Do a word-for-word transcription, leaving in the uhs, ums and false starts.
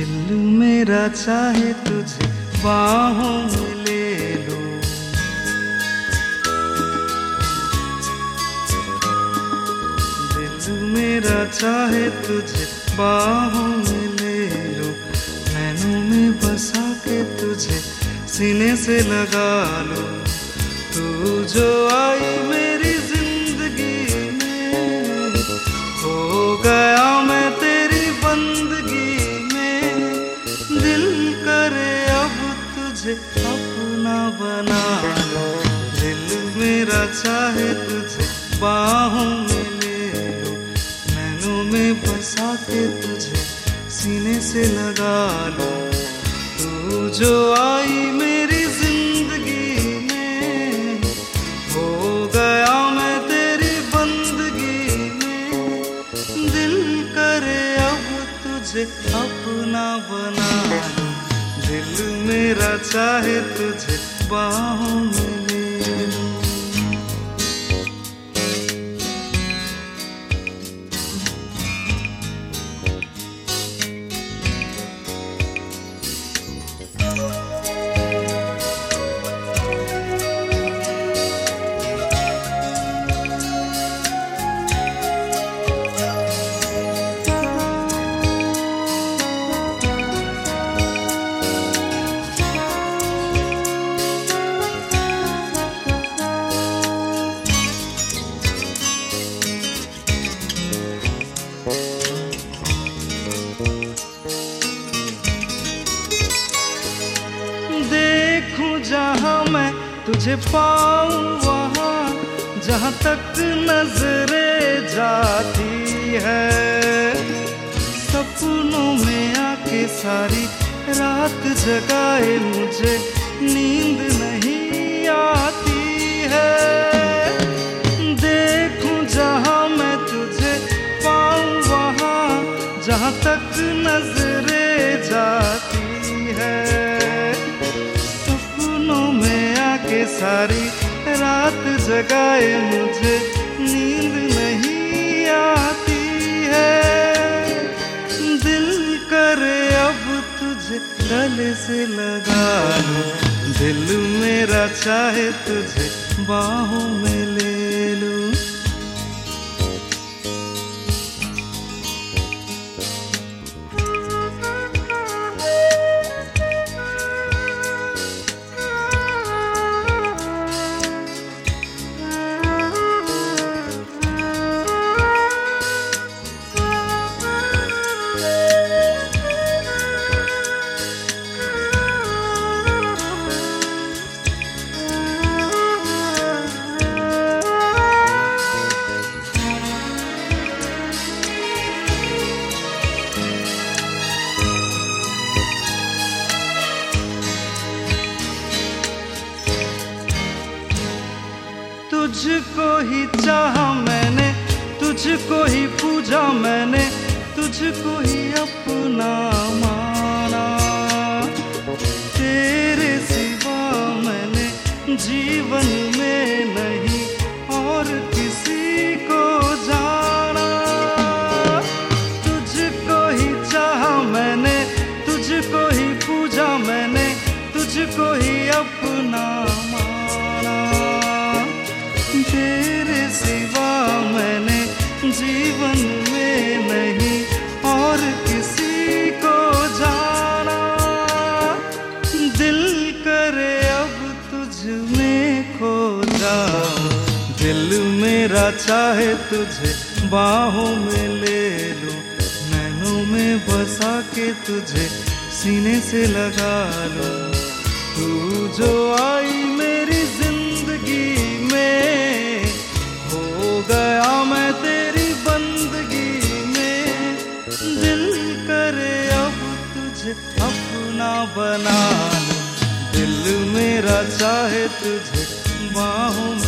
दिल मेरा चाहे तुझे बाहों में ले लो, दिल मेरा चाहे तुझे बाहों में ले लो, नैनों में बसा के तुझे सीने से लगा लो। तू जो आई मेरी जिंदगी में, हो गया मैं तेरी बंदगी में। दिल करे अब तुझे अपना बना लो, दिल मेरा चाहे तुझे बाहों में ले लो, नैनों में बसा के तुझे सीने से लगा लो। तू जो आई मेरी जिंदगी में, हो गया मैं तेरी बंदगी में। दिल करे अब तुझे अपना बना लो, दिल मेरा चाहे तुझे बाहों में ले लो। देखूं जहाँ मैं तुझे पाऊं वहाँ, जहाँ तक नजरें जाती है। सपनों में आके सारी रात जगाए मुझे नींद नहीं आती है। देखूं जहाँ मैं तुझे पाऊं वहाँ, जहाँ तक नजरें जाती है। के सारी रात जगाए मुझे नींद नहीं आती है। दिल करे अब तुझे गले से लगा लो, दिल मेरा चाहे तुझे बाहों में ले लो। तुझको ही चाहा मैंने, तुझको ही पूजा मैंने, तुझको ही अपना माना। तेरे सिवा मैंने जीवन में नहीं और किसी को जाना। तुझको ही चाहा मैंने, तुझको ही पूजा मैंने, तुझको ही अपना माना। तेरे सिवा मैंने जीवन में नहीं और किसी को जाना। दिल करे अब तुझ में खो जाऊं, दिल मेरा चाहे तुझे बाहों में ले लो, नैनों में बसा के तुझे सीने से लगा लो। तू जो आई मेरी जिंदगी में, हो गया मैं तेरी बंदगी में। दिल करे अब तुझे अपना बना लो, दिल मेरा चाहे तुझे बाहों में